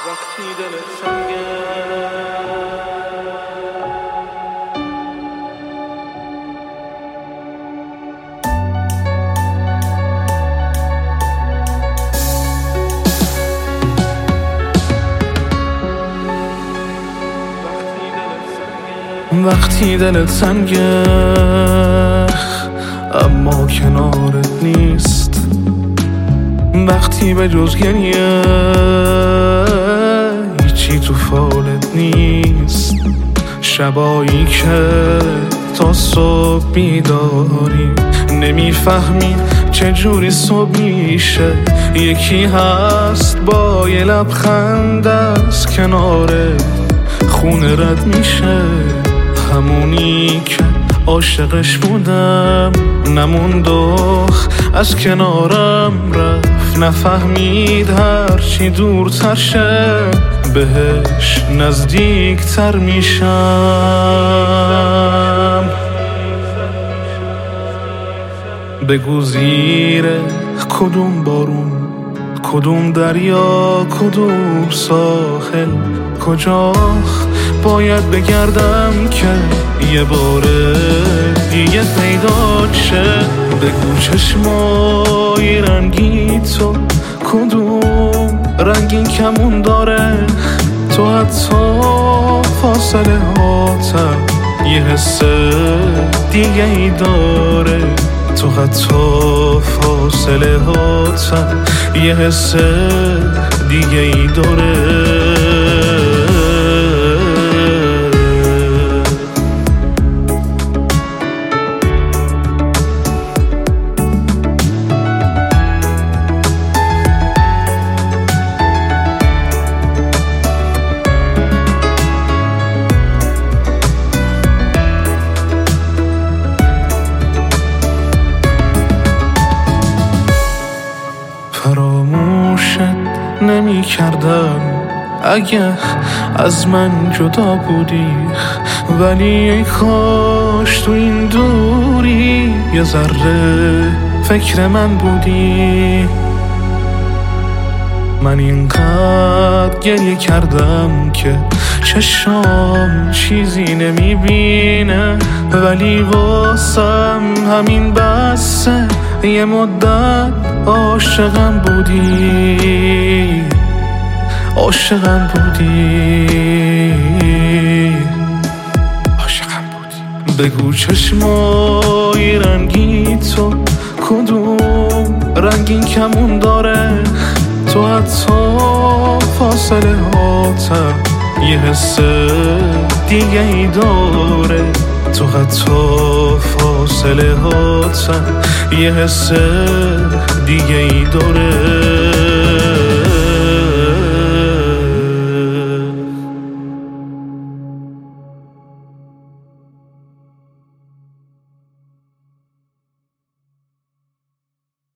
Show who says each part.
Speaker 1: وقتی دلت سنگه وقتی دلت سنگه اما کنارت نیست، وقتی به جز گریه هیچی تو فالت نیست، شبایی که تا صبح بیداری نمیفهمی چجوری صبح میشه، یکی هست با یه لبخند از کناره خونه رد میشه، همونی که عاشقش بودم نموند و از کنارم رفت، نفهمید هرچی دورتر شه بهش نزدیکتر میشم. بگو زیر کدوم بارون، کدوم دریا، کدوم ساحل، کجا باید بگردم که یه بار دیگه پیدا شه. بگو چشمای رنگی تو کدوم رنگین کمون داره، تو حتی فاصله هاتم یه حس دیگه ای داره، تو حتی فاصله هاتم یه حس دیگه ای داره. فراموشت نمی کردم اگه از من جدا بودی، ولی ای کاش تو این دوری یه ذره فکر من بودی. من اینقدر گریه کردم که چشام چیزی نمیبینه، ولی واسم همین بسه یه مدت عاشقم بودی، عاشقم بودی، عاشقم بودی. بگو چشمای رنگی تو کدوم رنگین کمون داره، تو حتی فاصله هاتم یه حس دیگه ای داره، تو حتی فاصله هاتم یه حس دیگه ای داره.